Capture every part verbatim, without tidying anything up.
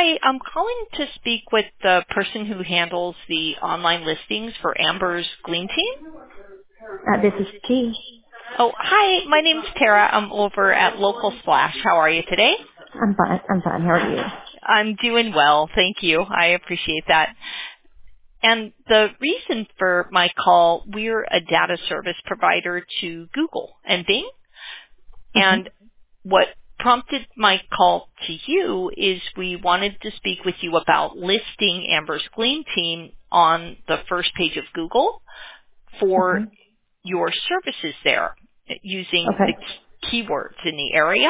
Hi, I'm calling to speak with the person who handles the online listings for Amber's Glean Team. Uh, this is T. Oh, hi, my name's Tara. I'm over at Local Splash. How are you today? I'm fine. I'm fine. How are you? I'm doing well, thank you. I appreciate that. And the reason for my call, we're a data service provider to Google and Bing. Okay. And what prompted my call to you is we wanted to speak with you about listing Amber's Glean Team on the first page of Google for Okay. your services there using the Okay. keywords in the area.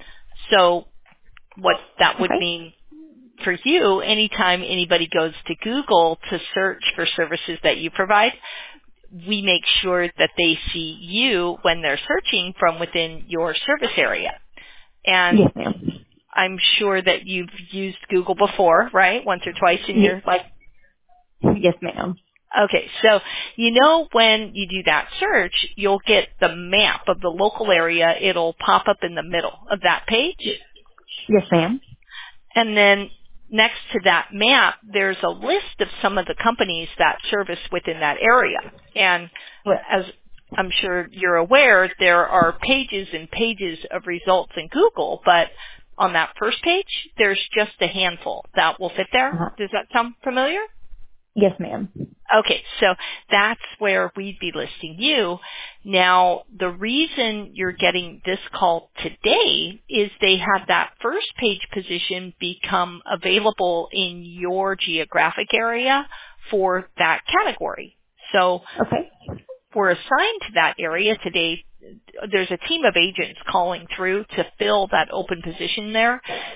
So what that would Okay. mean for you, anytime anybody goes to Google to search for services that you provide, we make sure that they see you when they're searching from within your service area. And Yes, ma'am. I'm sure that you've used Google before, right? Once or twice in Ye- your life. yes, ma'am. Okay, so you know when you do that search, you'll get the map of the local area. It'll pop up in the middle of that page. Yes, ma'am. And then next to that map, there's a list of some of the companies that service within that area. And What? as I'm sure you're aware, there are pages and pages of results in Google, but on that first page, there's just a handful that will fit there. Uh-huh. Does that sound familiar? Yes, ma'am. Okay, so that's where we'd be listing you. Now, the reason you're getting this call today is they had that first page position become available in your geographic area for that category. So Okay. we're assigned to that area today. There's a team of agents calling through to fill that open position there.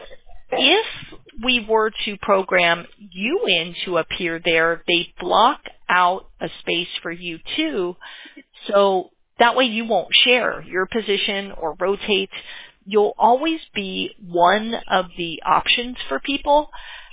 If we were to program you in to appear there, they block out a space for you too. So that way you won't share your position or rotate. You'll always be one of the options for people.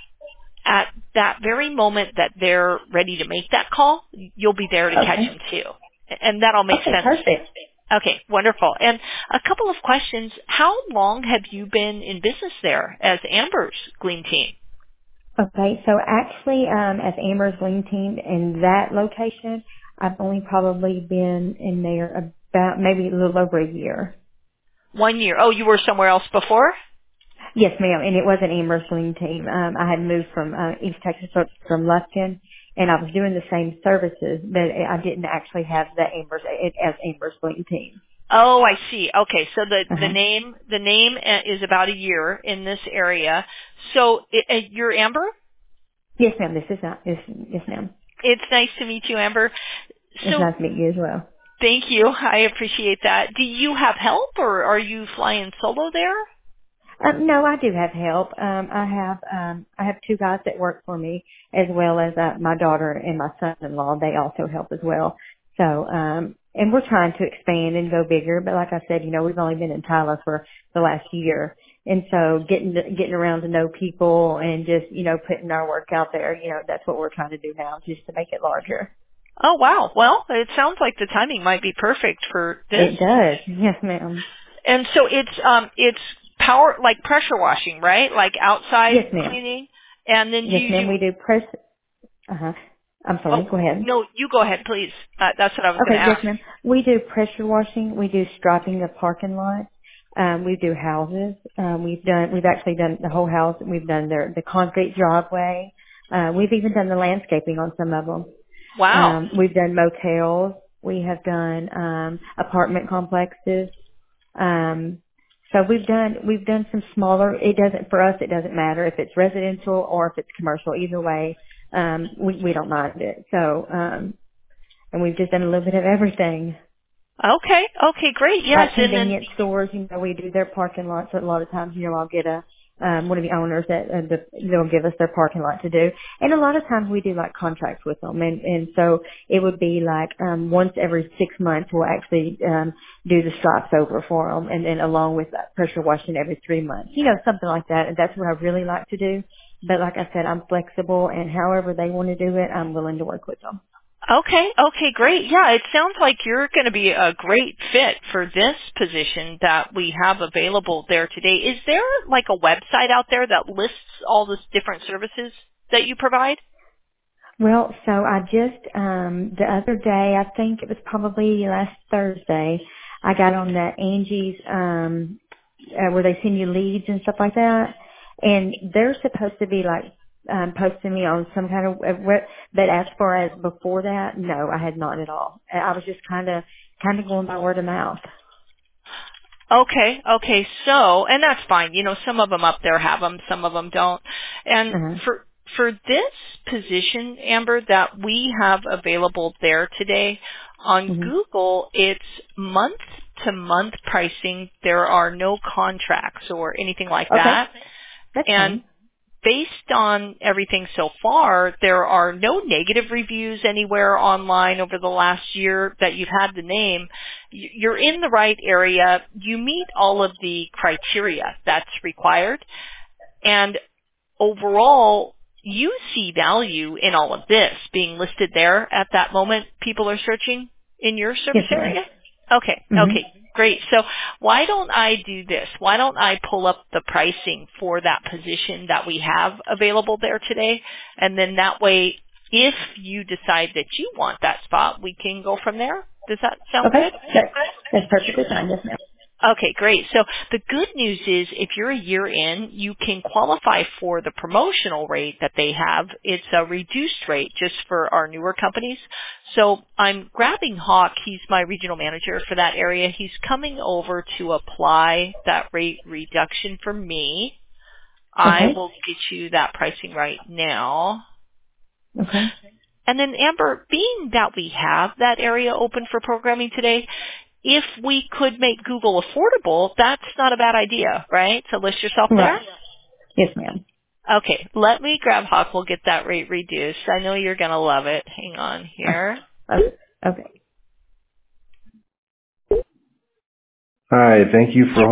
At that very moment that they're ready to make that call, you'll be there to catch Okay. them too. And that'll make Okay, sense. perfect. Okay, wonderful. And a couple of questions. How long have you been in business there as Amber's Glean Team? Okay, so actually, um, as Amber's Lean Team in that location, I've only probably been in there about maybe a little over a year. One year. Oh, you were somewhere else before? Yes, ma'am, and it was an Amber's Lean Team. Um, I had moved from uh, East Texas, so- from Lufkin, and I was doing the same services, but I didn't actually have the Amber's it as Amber's Lean Team. Oh, I see. Okay, so the the Uh-huh. name the name uh, is about a year in this area. So it, uh, you're Amber? Yes, ma'am. This is not. Yes, yes, ma'am. It's nice to meet you, Amber. It's So nice to meet you as well. thank you. I appreciate that. Do you have help, or are you flying solo there? Um, no, I do have help. Um, I have um, I have two guys that work for me, as well as uh, my daughter and my son-in-law. They also help as well. So, um, and we're trying to expand and go bigger. But like I said, you know, we've only been in Tyler for the last year, and so getting to, getting around to know people and just you know putting our work out there, you know, that's what we're trying to do now, just to make it larger. Oh wow. Well, it sounds like the timing might be perfect for this. It does. Yes, ma'am. And so it's um it's power like pressure washing, right? Like outside Yes, ma'am. cleaning. And then do Yes, you ma'am. do We do press. Uh huh. I'm sorry. oh Go ahead. no, you go ahead please. Uh, that's what I was going to Okay. Yes, ask. ma'am. We do pressure washing. We do striping the parking lot. Um, we do houses. Um, we've done. We've actually done the whole house. We've done the the concrete driveway. Uh, we've even done the landscaping on some of them. Wow. Um, we've done motels. We have done um, apartment complexes. Um, so we've done we've done some smaller. It doesn't for us. It doesn't matter if it's residential or if it's commercial. Either way, um, we we don't mind it. So um, and we've just done a little bit of everything. Okay. Okay, great. Yes, Like and then convenience stores, you know, we do their parking lots. So a lot of times, you know, I'll get a um, one of the owners that uh, the, they'll give us their parking lot to do, and a lot of times we do like contracts with them, and and so it would be like um, once every six months we'll actually um, do the stripes over for them, and then along with that pressure washing every three months, you know, something like that. And that's what I really like to do. But like I said, I'm flexible, and however they want to do it, I'm willing to work with them. Okay, okay, great. Yeah, it sounds like you're going to be a great fit for this position that we have available there today. Is there like a website out there that lists all the different services that you provide? Well, so I just, um, the other day, I think it was probably last Thursday, I got on the Angie's, um, uh, where they send you leads and stuff like that. And they're supposed to be like, um, posting me on some kind of, uh, web- but as far as before that, no, I had not at all. I was just kind of, kind of going by word of mouth. Okay, okay, so, and that's fine. You know, some of them up there have them, some of them don't. And Uh-huh. for, for this position, Amber, that we have available there today, on hmm Google, it's month to month pricing. There are no contracts or anything like Okay. that. That's And fine. based on everything so far, there are no negative reviews anywhere online over the last year that you've had the name. Y- You're in the right area. You meet all of the criteria that's required. And overall, you see value in all of this being listed there at that moment people are searching in your Yes, service ma'am. area? Okay, hmm okay, great. So why don't I do this? Why don't I pull up the pricing for that position that we have available there today? And then that way, if you decide that you want that spot, we can go from there. Does that sound Okay. good? That, that's perfectly fine. Yes, ma'am. Okay, great. So the good news is if you're a year in, you can qualify for the promotional rate that they have. It's a reduced rate just for our newer companies. So I'm grabbing Hawk. He's my regional manager for that area. He's coming over to apply that rate reduction for me. I Okay. will get you that pricing right now. Okay. And then Amber, being that we have that area open for programming today, if we could make Google affordable, that's not a bad idea, right? To list yourself there? Right. Yes, ma'am. Okay, let me grab Hawk. We'll get that rate reduced. I know you're going to love it. Hang on here. Uh, okay. Okay. Hi, thank you for